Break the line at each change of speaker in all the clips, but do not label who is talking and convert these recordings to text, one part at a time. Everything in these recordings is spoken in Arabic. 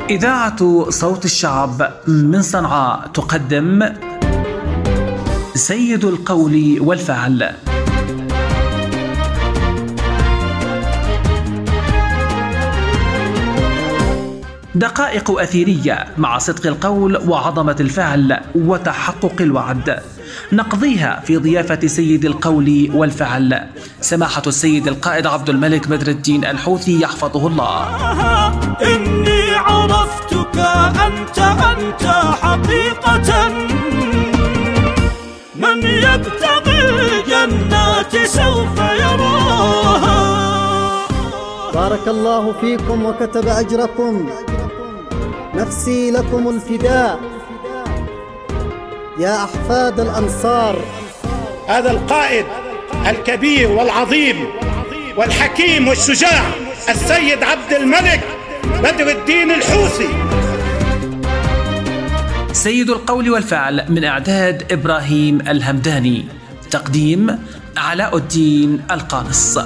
إذاعة صوت الشعب من صنعاء تقدم سيد القول والفعل. دقائق أثيرية مع صدق القول وعظمة الفعل وتحقق الوعد، نقضيها في ضيافة سيد القول والفعل سماحة السيد القائد عبد الملك بدر الدين الحوثي يحفظه الله.
إني عرفتك أنت حقيقة، من يبتغي الجنات سوف يراها.
بارك الله فيكم وكتب أجركم، نفسي لكم الفداء يا أحفاد الأنصار.
هذا القائد الكبير والعظيم والحكيم والشجاع السيد عبد الملك بدر الدين الحوثي.
سيد القول والفعل من إعداد إبراهيم الهمداني، تقديم علاء الدين القانص.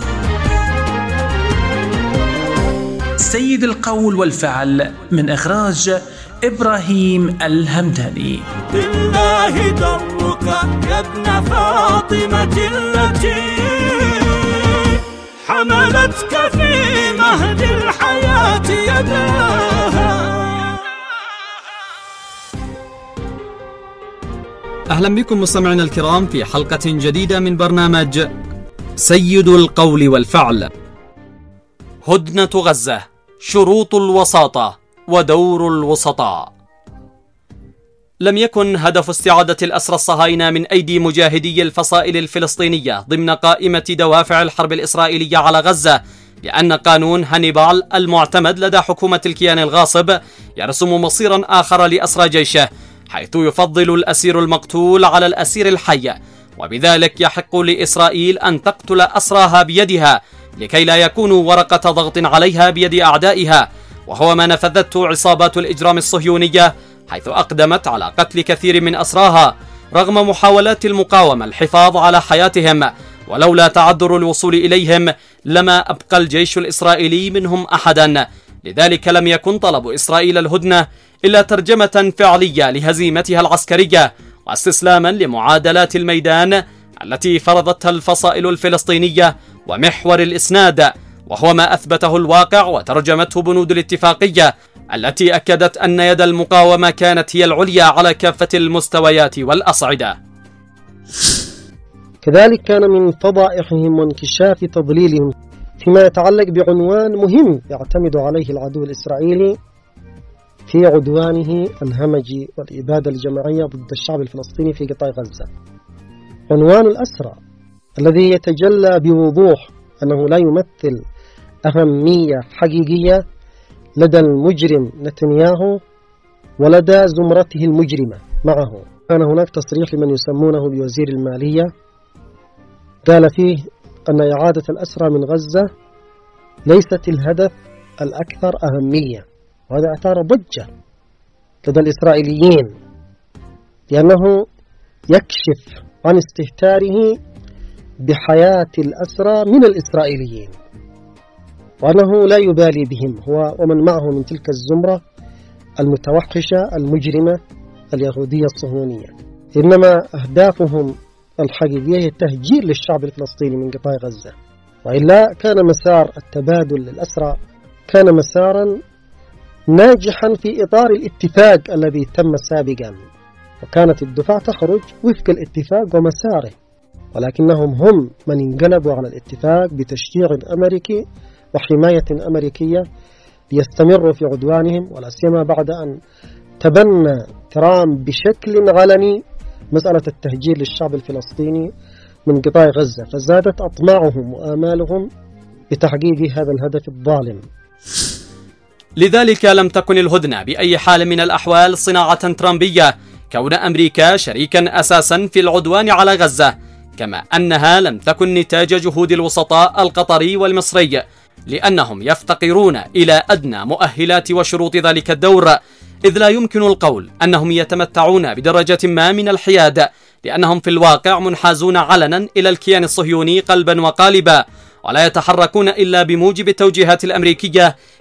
سيد القول والفعل من إخراج إبراهيم الهمداني.
بالله درك يا ابن فاطمة التي حملتك في مهد الحياة يداها.
أهلا بكم مستمعينا الكرام في حلقة جديدة من برنامج سيد القول والفعل. هدنة غزة، شروط الوساطة ودور الوسطاء. لم يكن هدف استعادة الأسرى الصهاينة من أيدي مجاهدي الفصائل الفلسطينية ضمن قائمة دوافع الحرب الإسرائيلية على غزة، لأن قانون هانيبال المعتمد لدى حكومة الكيان الغاصب يرسم مصيرا آخر لأسرى جيشه، حيث يفضل الأسير المقتول على الأسير الحي، وبذلك يحق لإسرائيل أن تقتل أسراها بيدها لكي لا يكونوا ورقة ضغط عليها بيد أعدائها، وهو ما نفذته عصابات الإجرام الصهيونية، حيث أقدمت على قتل كثير من أسراها رغم محاولات المقاومة الحفاظ على حياتهم، ولولا تعذر الوصول إليهم لما أبقى الجيش الإسرائيلي منهم أحدا. لذلك لم يكن طلب إسرائيل الهدنة إلا ترجمة فعلية لهزيمتها العسكرية واستسلاما لمعادلات الميدان التي فرضتها الفصائل الفلسطينية ومحور الإسناد، وهو ما أثبته الواقع وترجمته بنود الاتفاقية التي أكدت أن يد المقاومة كانت هي العليا على كافة المستويات والأصعدة.
كذلك كان من فضائحهم وانكشاف تضليلهم فيما يتعلق بعنوان مهم يعتمد عليه العدو الإسرائيلي في عدوانه الهمجي والإبادة الجماعية ضد الشعب الفلسطيني في قطاع غزة. عنوان الأسرى الذي يتجلى بوضوح أنه لا يمثل أهمية حقيقية لدى المجرم نتنياهو ولدى زمرته المجرمة معه. كان هناك تصريح لمن يسمونه بوزير المالية قال فيه أن إعادة الأسرى من غزة ليست الهدف الأكثر أهمية، وهذا أثار ضجة لدى الإسرائيليين لأنه يكشف عن استهتاره بحياة الأسرى من الإسرائيليين، وأنه لا يبالي بهم هو ومن معه من تلك الزمرة المتوحشة المجرمة اليهودية الصهيونية، إنما أهدافهم الحقيقية هي التهجير للشعب الفلسطيني من قطاع غزة. وإلا كان مسار التبادل للأسرى كان مسارا ناجحا في إطار الاتفاق الذي تم سابقا، وكانت الدفاع تخرج وفق الاتفاق ومساره، ولكنهم هم من انقلبوا على الاتفاق بتشجيع أمريكي وحماية أمريكية ليستمروا في عدوانهم، ولا سيما بعد أن تبنى ترامب بشكل علني مسألة التهجير للشعب الفلسطيني من قطاع غزة، فزادت أطماعهم وآمالهم بتحقيق هذا الهدف الظالم.
لذلك لم تكن الهدنة بأي حال من الأحوال صناعة ترامبية، كون أمريكا شريكا أساسا في العدوان على غزة، كما أنها لم تكن نتاج جهود الوسطاء القطري والمصري، لأنهم يفتقرون إلى أدنى مؤهلات وشروط ذلك الدور، إذ لا يمكن القول أنهم يتمتعون بدرجة ما من الحياد، لأنهم في الواقع منحازون علنا إلى الكيان الصهيوني قلبا وقالبا، ولا يتحركون إلا بموجب التوجيهات الأمريكية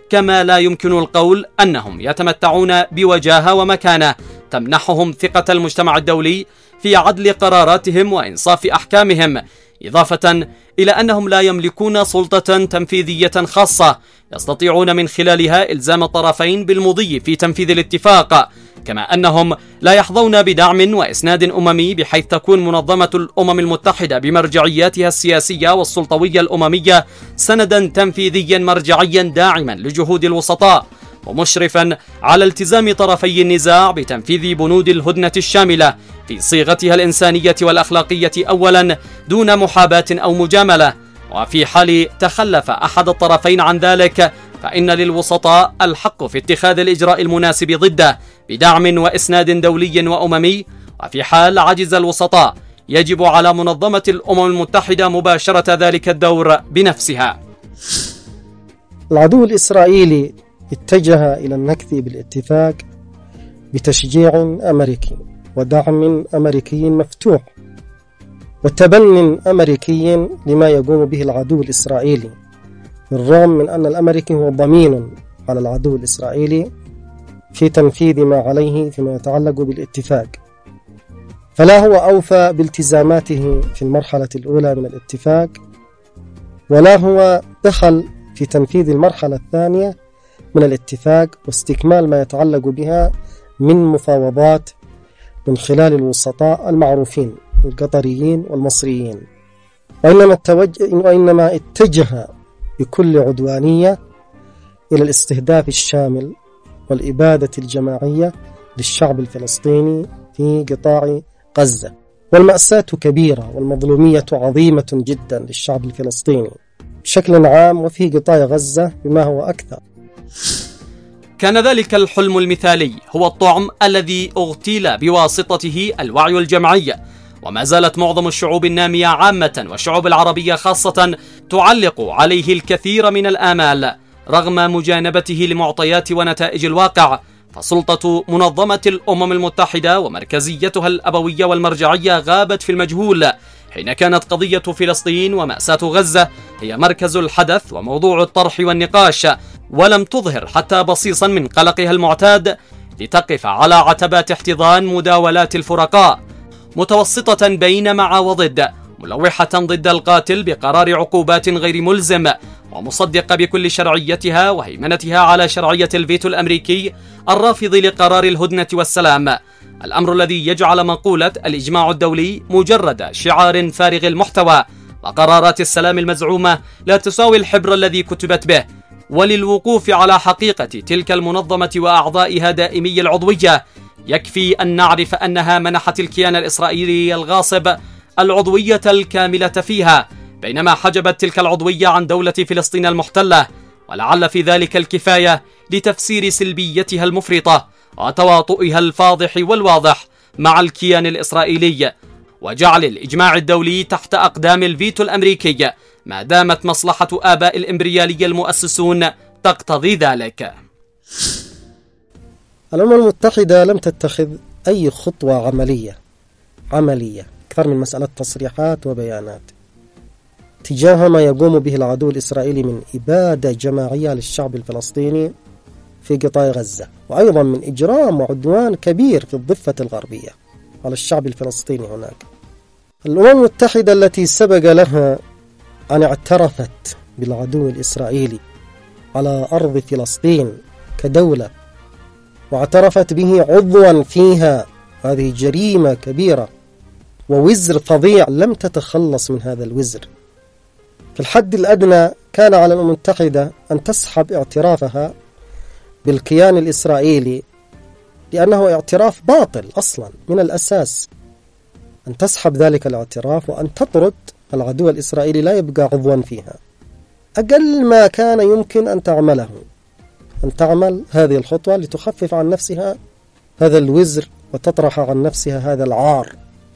كما لا يمكن القول أنهم يتمتعون بوجاهة ومكانة تمنحهم ثقة المجتمع الدولي في عدل قراراتهم وإنصاف أحكامهم، إضافة إلى أنهم لا يملكون سلطة تنفيذية خاصة يستطيعون من خلالها إلزام الطرفين بالمضي في تنفيذ الاتفاق، كما أنهم لا يحظون بدعم وإسناد أممي بحيث تكون منظمة الأمم المتحدة بمرجعياتها السياسية والسلطوية الأممية سندا تنفيذيا مرجعيا داعما لجهود الوسطاء ومشرفا على التزام طرفي النزاع بتنفيذ بنود الهدنة الشاملة في صيغتها الإنسانية والأخلاقية أولا دون محاباة أو مجاملة، وفي حال تخلف أحد الطرفين عن ذلك فإن للوسطاء الحق في اتخاذ الإجراء المناسب ضده بدعم وإسناد دولي وأممي، وفي حال عجز الوسطاء يجب على منظمة الأمم المتحدة مباشرة ذلك الدور بنفسها.
العدو الإسرائيلي اتجه إلى النكث بالاتفاق بتشجيع أمريكي ودعم أمريكي مفتوح وتبن أمريكي لما يقوم به العدو الإسرائيلي، بالرغم من أن الأمريكي هو ضمين على العدو الإسرائيلي في تنفيذ ما عليه فيما يتعلق بالاتفاق، فلا هو أوفى بالتزاماته في المرحلة الأولى من الاتفاق، ولا هو دخل في تنفيذ المرحلة الثانية من الاتفاق واستكمال ما يتعلق بها من مفاوضات من خلال الوسطاء المعروفين القطريين والمصريين، وإنما اتجه بكل عدوانية إلى الاستهداف الشامل والإبادة الجماعية للشعب الفلسطيني في قطاع غزة. والمأساة كبيرة والمظلومية عظيمة جدا للشعب الفلسطيني بشكل عام وفي قطاع غزة بما هو أكثر.
كان ذلك الحلم المثالي هو الطعم الذي اغتيل بواسطته الوعي الجمعي، وما زالت معظم الشعوب النامية عامة والشعوب العربية خاصة تعلق عليه الكثير من الآمال رغم مجانبته لمعطيات ونتائج الواقع. فسلطة منظمة الأمم المتحدة ومركزيتها الأبوية والمرجعية غابت في المجهول حين كانت قضية فلسطين ومأساة غزة هي مركز الحدث وموضوع الطرح والنقاش، ولم تظهر حتى بصيصا من قلقها المعتاد لتقف على عتبات احتضان مداولات الفرقاء، متوسطة بين مع وضد، ملوحة ضد القاتل بقرار عقوبات غير ملزم، ومصدقة بكل شرعيتها وهيمنتها على شرعية الفيتو الأمريكي الرافض لقرار الهدنة والسلام، الأمر الذي يجعل مقولة الإجماع الدولي مجرد شعار فارغ المحتوى، وقرارات السلام المزعومة لا تساوي الحبر الذي كتبت به. وللوقوف على حقيقة تلك المنظمة وأعضائها دائمي العضوية يكفي أن نعرف أنها منحت الكيان الإسرائيلي الغاصب العضوية الكاملة فيها، بينما حجبت تلك العضوية عن دولة فلسطين المحتلة، ولعل في ذلك الكفاية لتفسير سلبيتها المفرطة وتواطؤها الفاضح والواضح مع الكيان الإسرائيلي، وجعل الإجماع الدولي تحت أقدام الفيتو الأمريكي ما دامت مصلحة آباء الإمبريالية المؤسسون تقتضي ذلك.
الأمم المتحدة لم تتخذ أي خطوة عملية أكثر من مسألة تصريحات وبيانات تجاه ما يقوم به العدو الإسرائيلي من إبادة جماعية للشعب الفلسطيني في قطاع غزة، وأيضا من إجرام وعدوان كبير في الضفة الغربية على الشعب الفلسطيني هناك. الأمم المتحدة التي سبق لها أن اعترفت بالعدو الإسرائيلي على أرض فلسطين كدولة واعترفت به عضوا فيها، هذه جريمة كبيرة ووزر فظيع لم تتخلص من هذا الوزر. في الحد الأدنى كان على الأمم المتحدة أن تسحب اعترافها بالكيان الإسرائيلي لأنه اعتراف باطل أصلا من الأساس، أن تسحب ذلك الاعتراف وأن تطرد العدو الإسرائيلي لا يبقى عضوا فيها. أقل ما كان يمكن أن تعمله أن تعمل هذه الخطوة لتخفف عن نفسها هذا الوزر وتطرح عن نفسها هذا العار.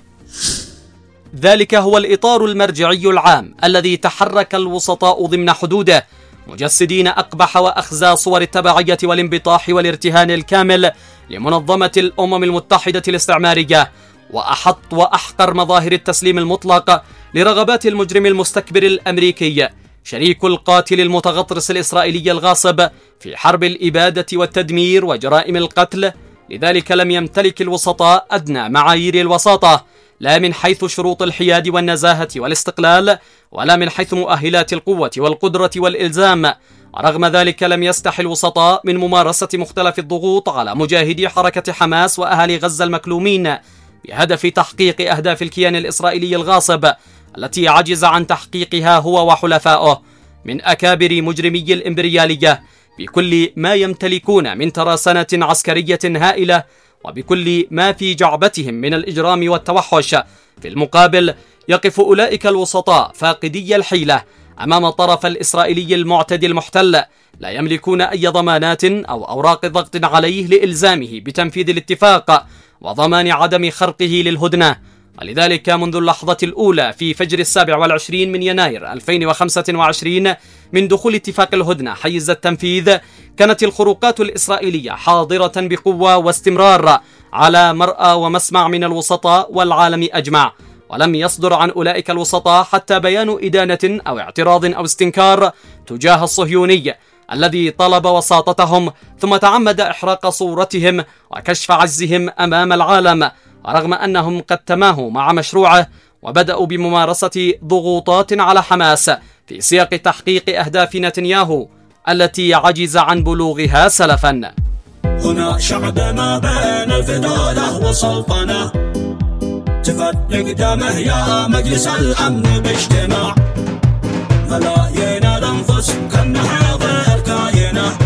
ذلك هو الإطار المرجعي العام الذي تحرك الوسطاء ضمن حدوده، مجسدين أقبح وأخزى صور التبعية والانبطاح والارتهان الكامل لمنظمة الأمم المتحدة الاستعمارية، وأحط وأحقر مظاهر التسليم المطلق لرغبات المجرم المستكبر الأمريكي شريك القاتل المتغطرس الإسرائيلي الغاصب في حرب الإبادة والتدمير وجرائم القتل. لذلك لم يمتلك الوسطاء أدنى معايير الوساطة، لا من حيث شروط الحياد والنزاهة والاستقلال، ولا من حيث مؤهلات القوة والقدرة والإلزام. ورغم ذلك لم يستحي الوسطاء من ممارسة مختلف الضغوط على مجاهدي حركة حماس وأهالي غزة المكلومين بهدف تحقيق أهداف الكيان الإسرائيلي الغاصب التي عجز عن تحقيقها هو وحلفائه من أكابر مجرمي الإمبريالية، بكل ما يمتلكون من تراسنة عسكرية هائلة وبكل ما في جعبتهم من الإجرام والتوحش. في المقابل يقف أولئك الوسطاء فاقدي الحيلة أمام الطرف الإسرائيلي المعتدي المحتل، لا يملكون أي ضمانات أو أوراق ضغط عليه لإلزامه بتنفيذ الاتفاق وضمان عدم خرقه للهدنة. ولذلك منذ اللحظة الأولى في فجر 27 من يناير 2025 من دخول اتفاق الهدنة حيز التنفيذ، كانت الخروقات الإسرائيلية حاضرة بقوة واستمرار على مرأى ومسمع من الوسطاء والعالم أجمع، ولم يصدر عن أولئك الوسطاء حتى بيان إدانة أو اعتراض أو استنكار تجاه الصهيوني الذي طلب وساطتهم ثم تعمد إحراق صورتهم وكشف عجزهم أمام العالم، ورغم أنهم قد تماهوا مع مشروعه وبدأوا بممارسة ضغوطات على حماس في سياق تحقيق أهداف نتنياهو التي عجز عن بلوغها سلفا.
هنا شعب ما بين الفضالة والسلطنة، تفرق دمه يا مجلس الأمن باجتماع، ملايين الأنفس كأنها غير كاينة،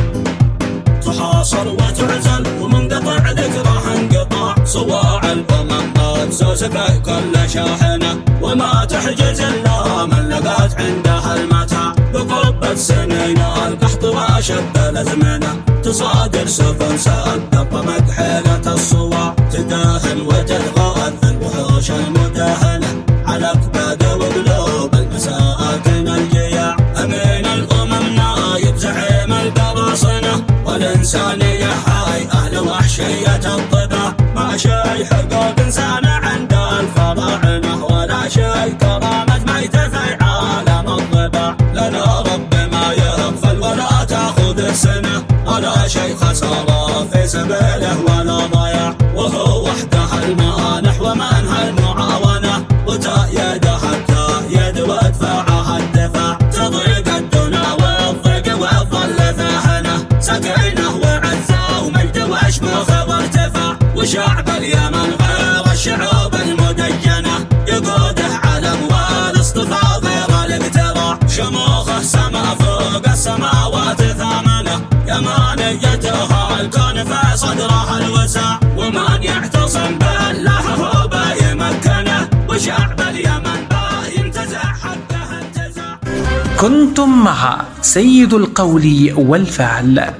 تحاصر وتعزل ومنقطع ذكرها انقطاع، صواع الأمم مبسوس في كل شاحنة، وما تحجز إلا من لقات عندها المتاع، بقرب سنين القحط وأشد الأزمنة، تصادر سفن سأدب مكحلة الصواع، تداهن وتتغاث الوحوش المداهنة على أكباد وقلوب المساكن الجياع، أمين الأمم نايب زعيم القراصنة، والإنسانية حي أهل وحشية الطبع، ما شي حقوق إنسان عند الفراعنة، ولا شي كرامة ميت في عالم الطبع، لنا رب ما يغفل ولا تأخذ سنة، ولا شي خسارة في سبيله ولا ضياع، وهو وحده المانح ومنها المعاونة، وتأيده حتى يد وادفعها الدفاع، تضيق الدنا والضيق والظل فهنه، سكينه وعزه ومجد واشمخ وارتفاع، وشعب اليمن غير الشعوب المدجنة، يقوده علم والاصطفاء غير الاقتراع، شموخه سما فوق السماوات ثامنة، يمانيتها الكون في صدرها الوسع، ومن يعتصم بالله هو بيمكنه، وشعب اليمن ينتزع حقه انتزاع.
كنتم مع سيد القول والفعل.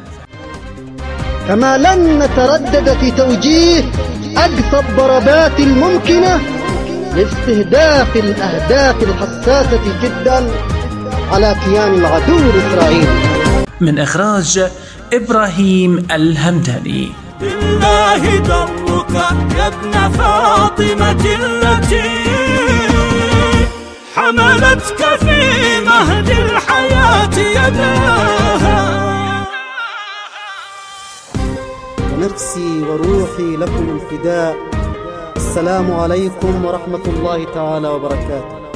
كما لن نتردد في توجيه أقصى الضربات الممكنة لاستهداف الأهداف الحساسة جدا على كيان العدو الإسرائيلي.
من إخراج إبراهيم الهمداني.
بالله درك يا ابن فاطمة التي حملتك في مهد الحياة يداها،
نفسي وروحي لكم الفداء. السلام عليكم ورحمة الله تعالى وبركاته.